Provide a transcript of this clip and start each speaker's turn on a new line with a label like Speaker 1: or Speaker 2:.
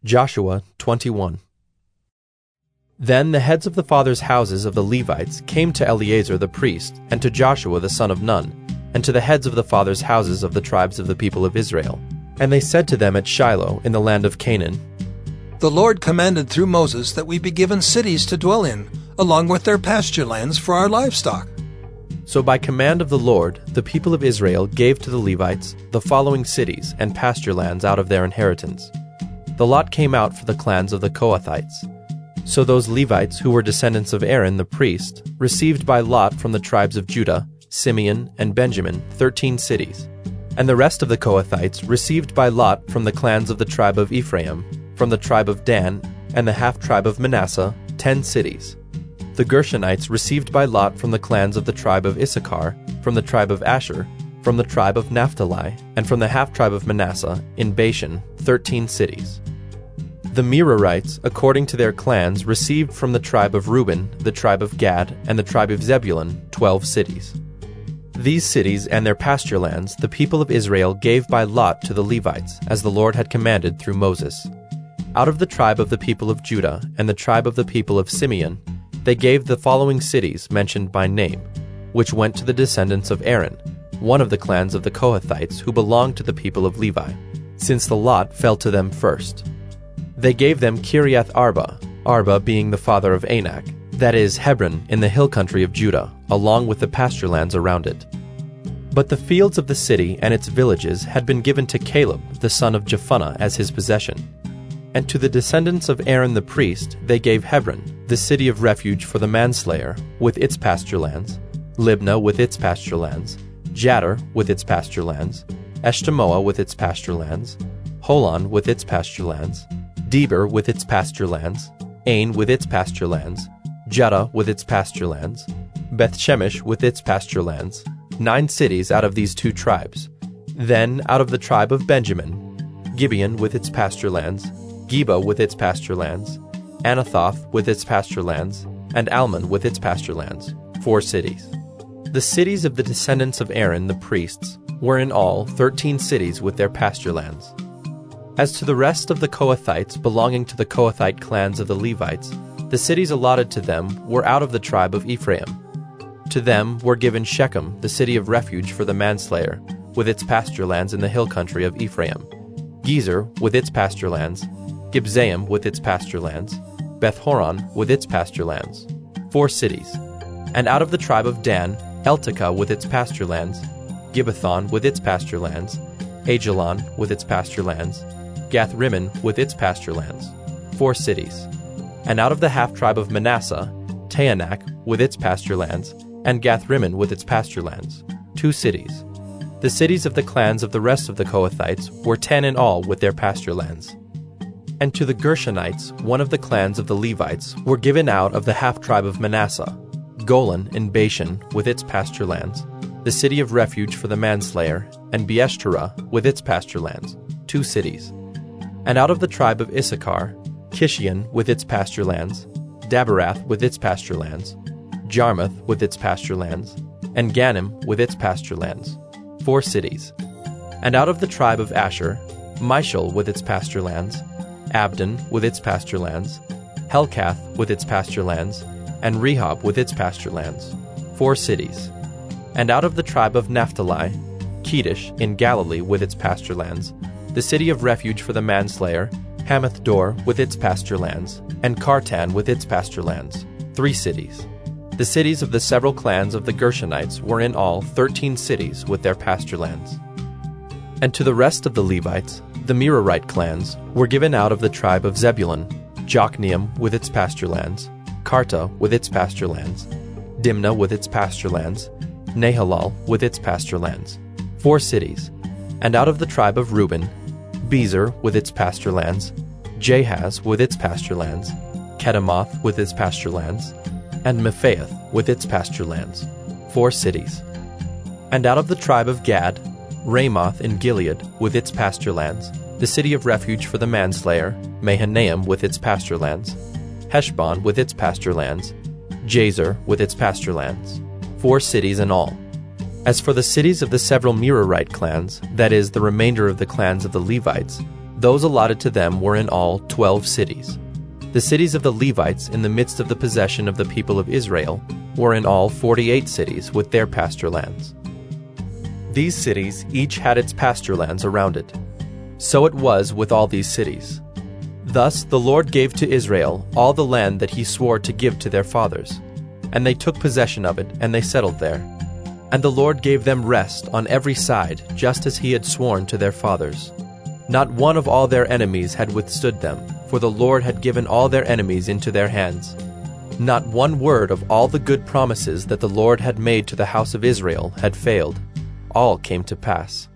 Speaker 1: Joshua 21. Then the heads of the fathers' houses of the Levites came to Eleazar the priest, and to Joshua the son of Nun, and to the heads of the fathers' houses of the tribes of the people of Israel. And they said to them at Shiloh in the land of Canaan,
Speaker 2: The Lord commanded through Moses that we be given cities to dwell in, along with their pasture lands for our livestock.
Speaker 1: So by command of the Lord, the people of Israel gave to the Levites the following cities and pasture lands out of their inheritance. The lot came out for the clans of the Kohathites. So those Levites who were descendants of Aaron the priest received by lot from the tribes of Judah, Simeon, and Benjamin 13 cities. And the rest of the Kohathites received by lot from the clans of the tribe of Ephraim, from the tribe of Dan, and the half-tribe of Manasseh 10 cities. The Gershonites received by lot from the clans of the tribe of Issachar, from the tribe of Asher, from the tribe of Naphtali, and from the half-tribe of Manasseh in Bashan 13 cities. The Merarites, according to their clans, received from the tribe of Reuben, the tribe of Gad, and the tribe of Zebulun 12 cities. These cities and their pasture lands the people of Israel gave by lot to the Levites, as the Lord had commanded through Moses. Out of the tribe of the people of Judah and the tribe of the people of Simeon, they gave the following cities mentioned by name, which went to the descendants of Aaron, one of the clans of the Kohathites who belonged to the people of Levi, since the lot fell to them first. They gave them Kiriath Arba, Arba being the father of Anak, that is, Hebron in the hill country of Judah, along with the pasture lands around it. But the fields of the city and its villages had been given to Caleb, the son of Jephunneh, as his possession. And to the descendants of Aaron the priest they gave Hebron, the city of refuge for the manslayer, with its pasture lands, Libnah with its pasture lands, Jattir with its pasture lands, Eshtemoa with its pasture lands, Holon with its pasture lands, Debir with its pasture lands, Ain with its pasture lands, Judah with its pasture lands, Beth-Shemesh with its pasture lands, 9 cities out of these 2 tribes. Then out of the tribe of Benjamin, Gibeon with its pasture lands, Geba with its pasture lands, Anathoth with its pasture lands, and Almon with its pasture lands, 4 cities. The cities of the descendants of Aaron the priests were in all 13 cities with their pasture lands. As to the rest of the Kohathites belonging to the Kohathite clans of the Levites, the cities allotted to them were out of the tribe of Ephraim. To them were given Shechem, the city of refuge for the manslayer, with its pasture lands in the hill country of Ephraim, Gezer with its pasture lands, Gibzaim with its pasture lands, Beth-horon with its pasture lands, 4 cities. And out of the tribe of Dan, Eltekeh with its pasture lands, Gibbethon with its pasture lands, Ajalon with its pasture lands, Gath-rimmon with its pasture lands, 4 cities. And out of the half-tribe of Manasseh, Taanach with its pasture lands, and Gath-rimmon with its pasture lands, 2 cities. The cities of the clans of the rest of the Kohathites were 10 in all with their pasture lands. And to the Gershonites, one of the clans of the Levites, were given out of the half-tribe of Manasseh, Golan in Bashan with its pasture lands, the city of refuge for the manslayer, and Beeshterah with its pasture lands, 2 cities. And out of the tribe of Issachar, Kishion with its pasture lands, Daberath with its pasture lands, Jarmuth with its pasture lands, and Ganim with its pasture lands, 4 cities. And out of the tribe of Asher, Mishal with its pasture lands, Abdon with its pasture lands, Helkath with its pasture lands, and Rehob with its pasture lands, 4 cities. And out of the tribe of Naphtali, Kedesh in Galilee with its pasture lands, the city of refuge for the manslayer, Hamath-dor with its pasture lands, and Kartan with its pasture lands, 3 cities. The cities of the several clans of the Gershonites were in all 13 cities with their pasture lands. And to the rest of the Levites, the Merarite clans, were given out of the tribe of Zebulun, Jokneam with its pasture lands, Karta with its pasture lands, Dimnah with its pasture lands, Nahalal with its pasture lands, 4 cities. And out of the tribe of Reuben, Bezer with its pasture lands, Jahaz with its pasture lands, Kedemoth with its pasture lands, and Mephaath with its pasture lands, 4 cities. And out of the tribe of Gad, Ramoth in Gilead with its pasture lands, the city of refuge for the manslayer, Mahanaim with its pasture lands, Heshbon with its pasture lands, Jazer with its pasture lands, 4 cities in all. As for the cities of the several Merarite clans, that is, the remainder of the clans of the Levites, Those allotted to them were in all 12 cities. The cities of the Levites in the midst of the possession of the people of Israel were in all 48 cities with their pasture lands. These cities each had its pasture lands around it. So it was with all these cities. Thus the Lord gave to Israel all the land that he swore to give to their fathers, and they took possession of it, and they settled there. And the Lord gave them rest on every side, just as he had sworn to their fathers. Not one of all their enemies had withstood them, for the Lord had given all their enemies into their hands. Not one word of all the good promises that the Lord had made to the house of Israel had failed. All came to pass.